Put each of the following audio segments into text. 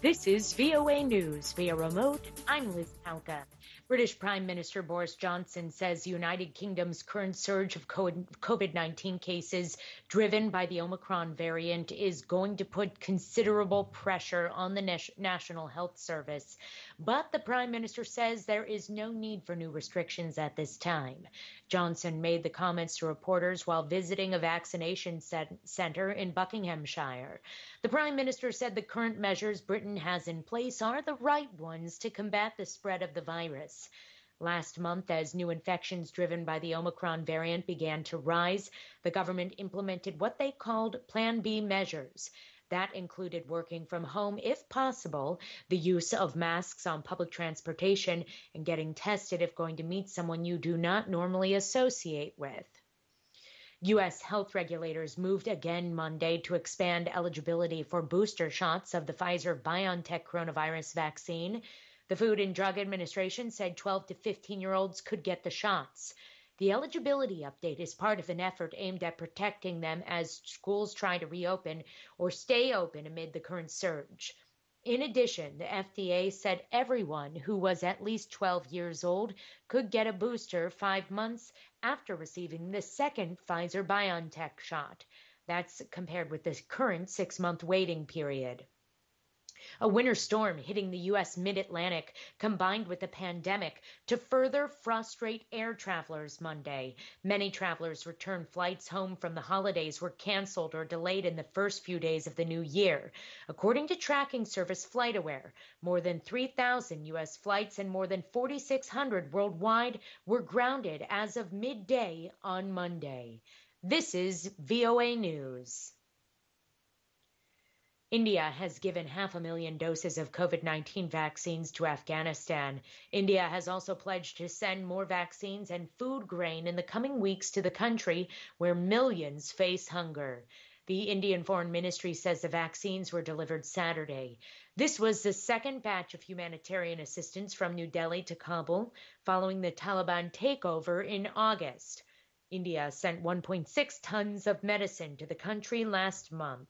This is VOA News via remote. I'm Liz Palka. British Prime Minister Boris Johnson says the United Kingdom's current surge of COVID-19 cases driven by the Omicron variant is going to put considerable pressure on the National Health Service. But the Prime Minister says there is no need for new restrictions at this time. Johnson made the comments to reporters while visiting a vaccination center in Buckinghamshire. The Prime Minister said the current measures Britain has in place are the right ones to combat the spread of the virus. Last month, as new infections driven by the Omicron variant began to rise, the government implemented what they called Plan B measures. That included working from home if possible, the use of masks on public transportation, and getting tested if going to meet someone you do not normally associate with. U.S. health regulators moved again Monday to expand eligibility for booster shots of the Pfizer-BioNTech coronavirus vaccine. The Food and Drug Administration said 12 to 15-year-olds could get the shots. The eligibility update is part of an effort aimed at protecting them as schools try to reopen or stay open amid the current surge. In addition, the FDA said everyone who was at least 12 years old could get a booster 5 months after receiving the second Pfizer-BioNTech shot. That's compared with the current 6-month waiting period. A winter storm hitting the U.S. mid-Atlantic combined with the pandemic to further frustrate air travelers Monday. Many travelers' return flights home from the holidays were canceled or delayed in the first few days of the new year. According to tracking service FlightAware, more than 3,000 U.S. flights and more than 4,600 worldwide were grounded as of midday on Monday. This is VOA News. India has given 500,000 doses of COVID-19 vaccines to Afghanistan. India has also pledged to send more vaccines and food grain in the coming weeks to the country where millions face hunger. The Indian Foreign Ministry says the vaccines were delivered Saturday. This was the second batch of humanitarian assistance from New Delhi to Kabul following the Taliban takeover in August. India sent 1.6 tons of medicine to the country last month.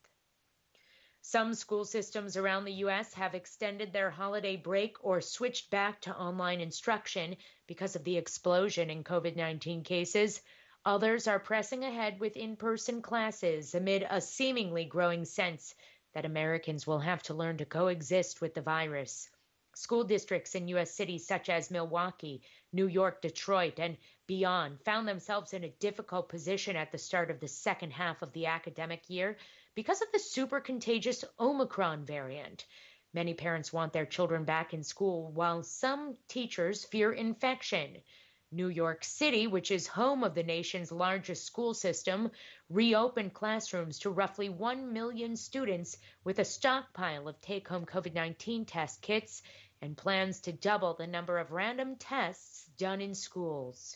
Some school systems around the U.S. have extended their holiday break or switched back to online instruction because of the explosion in COVID-19 cases. Others are pressing ahead with in-person classes amid a seemingly growing sense that Americans will have to learn to coexist with the virus. School districts in U.S. cities such as Milwaukee, New York, Detroit, and beyond found themselves in a difficult position at the start of the second half of the academic year because of the super contagious Omicron variant. Many parents want their children back in school, while some teachers fear infection. New York City, which is home of the nation's largest school system, reopened classrooms to roughly 1 million students with a stockpile of take-home COVID-19 test kits and plans to double the number of random tests done in schools.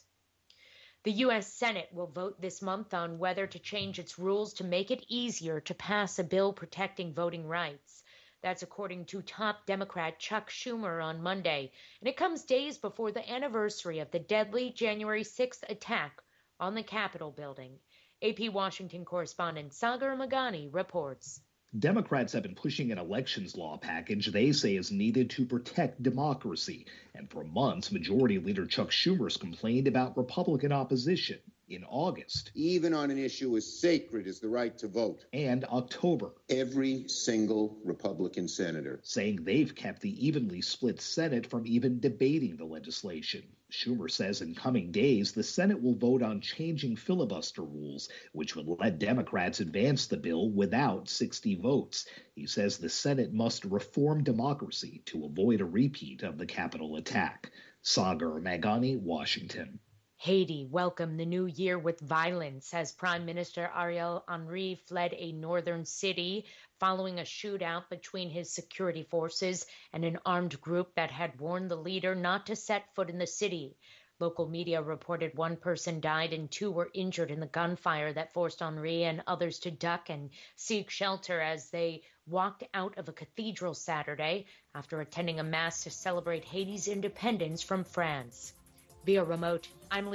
The U.S. Senate will vote this month on whether to change its rules to make it easier to pass a bill protecting voting rights. That's according to top Democrat Chuck Schumer on Monday, and it comes days before the anniversary of the deadly January 6th attack on the Capitol building. AP Washington correspondent Sagar Magani reports. Democrats have been pushing an elections law package they say is needed to protect democracy. And for months, Majority Leader Chuck Schumer's complained about Republican opposition. In August, even on an issue as sacred as the right to vote, and October, every single Republican senator saying they've kept the evenly split Senate from even debating the legislation. Schumer says in coming days, the Senate will vote on changing filibuster rules, which would let Democrats advance the bill without 60 votes. He says the Senate must reform democracy to avoid a repeat of the Capitol attack. Sagar Magani, Washington. Haiti welcomed the new year with violence as Prime Minister Ariel Henry fled a northern city following a shootout between his security forces and an armed group that had warned the leader not to set foot in the city. Local media reported one person died and 2 were injured in the gunfire that forced Henry and others to duck and seek shelter as they walked out of a cathedral Saturday after attending a mass to celebrate Haiti's independence from France. Via remote, I'm